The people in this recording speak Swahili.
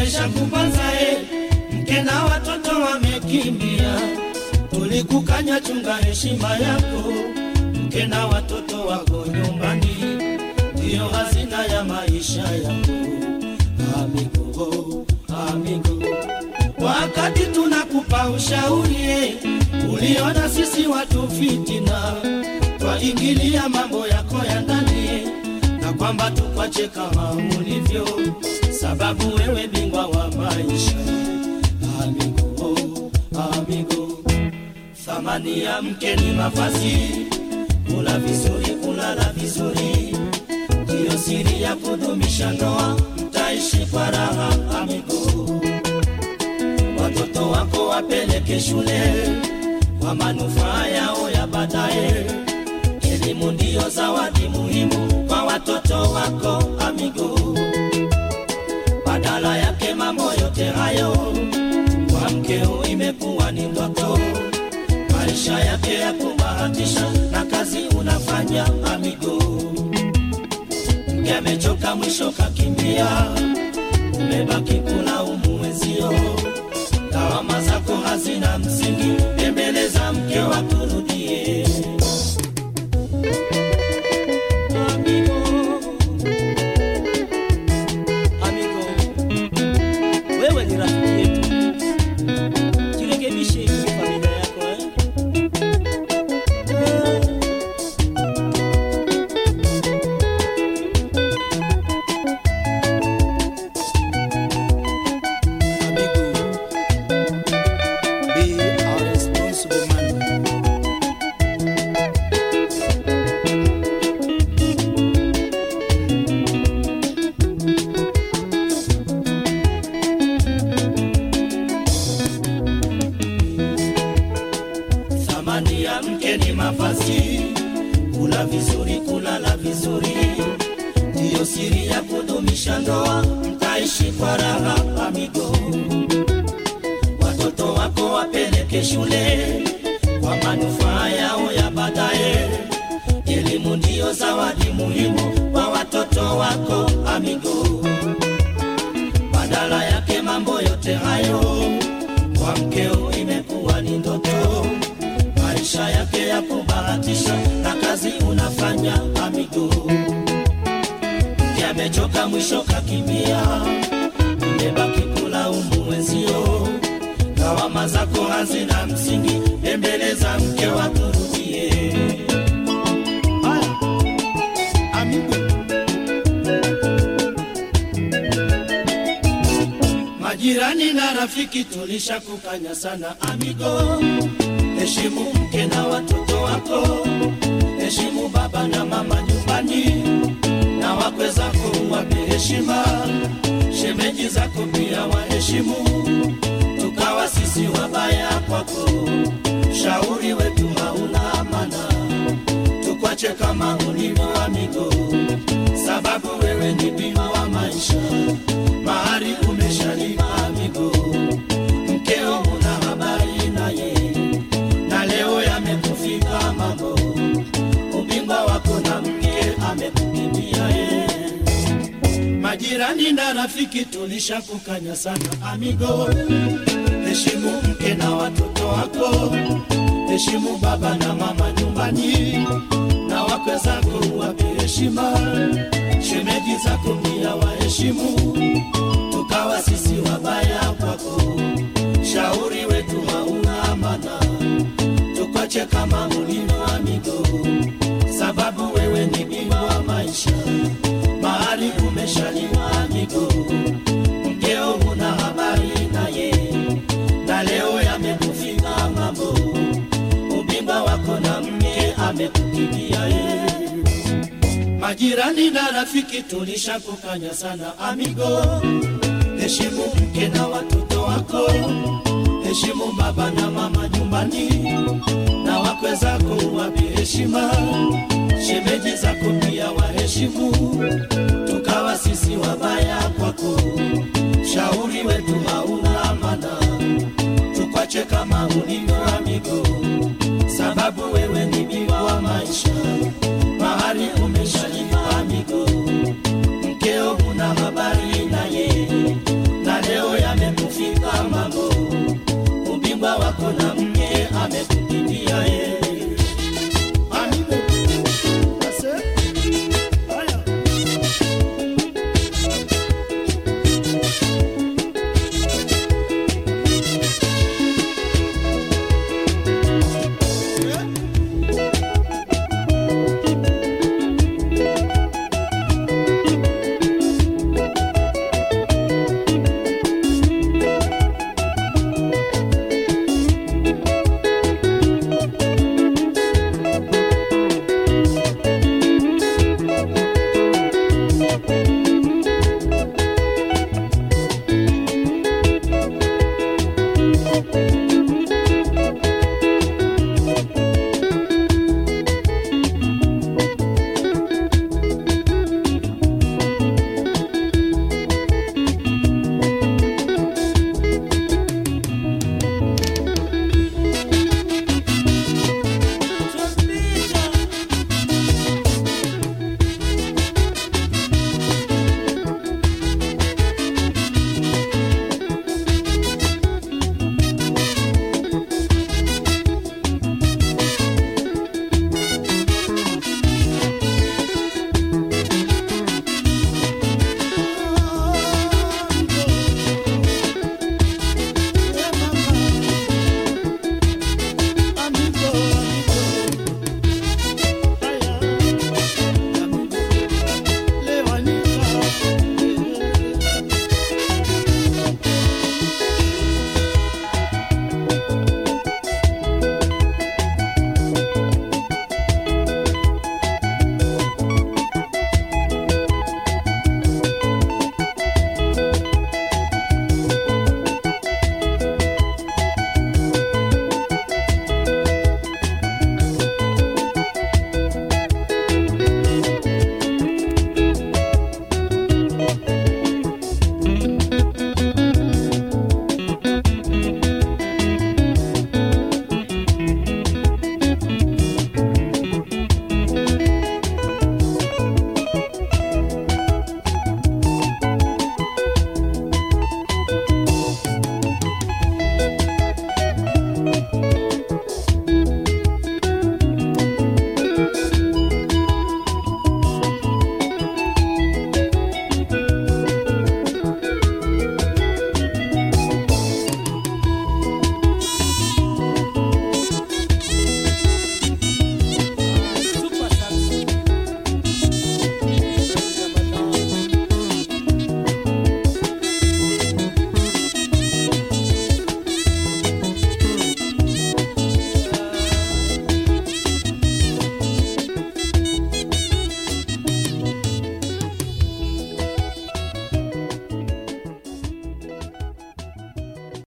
tumeshakupanza mke na watoto wamekimbia. Tulikukanya chunga heshima yako, mke na watoto wako nyumbani, ndio hazina ya maisha yako. Amigo, amigo, wakati tunakupa ushauri uliona sisi watu fitina, twaingilia mambo yako ya ndani, na kwamba tukwache kama ulivyo, sababu wewe bingwa wa maisha. Amigo, amigo, thamani ya mke ni mavazi, kula vizuri, kulala vizuri, ndio siri ya kudumisha ndoa, mtaishi kwa raha. Amigo, watoto wako wapeleke shule kwa manufaa yao ya baadaye. Elimu ndio zawadi muhimu kwa watoto wako. Amigo, badala yake mambo yote hayo kwa mkeo imekuwa ni ndoto, maisha yake ya kubahatisha na kazi unafanya. Amigo, mke amechoka mwisho kakimbia, umebaki kulaumu wenzio, lawama zako hazina msingi, tembeleza mke wako rudie. Amigo, amigo, wewe ni rafiki yetu, jirekebishe familia yako mke ni mavazi, kula vizuri, kulala vizuri, ndio siri ya kudumisha ndoa, mtaishi kwa raha. Amigo, watoto wako wapeleke shule kwa manufaa yao ya baadaye. Elimu ndio zawadi muhimu kwa watoto wako. Amigo, badala yake mambo yote hayo kwa mkeo imekuwa ni ndoto, maisha yake ya kubahatisha na kazi unafanya. Amigo, mke amechoka mwisho kakimbia, umebaki kulaumu wenzio, lawama zako hazina msingi, tembeleza mke wako rudie. Amigo, majirani na rafiki tulishakukanya sana. Amigo, heshimu mke na watoto wako, heshimu baba na mama nyumbani, na wakwe zako wape heshima, shemeji zako pia waheshimu, tukawa sisi wabaya kwako, shauri wetu hauna amana, tukwache kama ulivyo. Amigo, sababu wewe ni bima wa maisha, mahari umeshalipa. Amigo, mkeo una habari naye, na leo yamekufika mambo, ubingwa wako na mke amekukimbia. Majirani na rafiki tulishakukanya sana. Amigo, heshimu mke na watoto wako, heshimu baba na mama nyumbani, na wakwe zako wape heshima, shemeji zako pia waheshimu, tukawa sisi wabaya kwako, shauri wetu hauna amana, tukwache kama ulivyo. Amigo, sababu wewe ni bingwa wa maisha, mahali umeshaliwa. Amigo, mkeo una habari naye, na leo yamekufika mambo, ubingwa wako na mke amekukimbia. Majirani na rafiki tulishakukanya sana. Amigo, heshimu mke na watoto wako, heshimu baba na mama nyumbani, na wakwe zako wape heshima, shemeji zako pia waheshimu, tukawa sisi wabaya kwako, shauri wetu hauna amana, tukwache kama ulivyo. Amigo, sababu wewe ni bingwa wa maisha, mahari umeshalipa. Amigo, mkeo una habari naye, na leo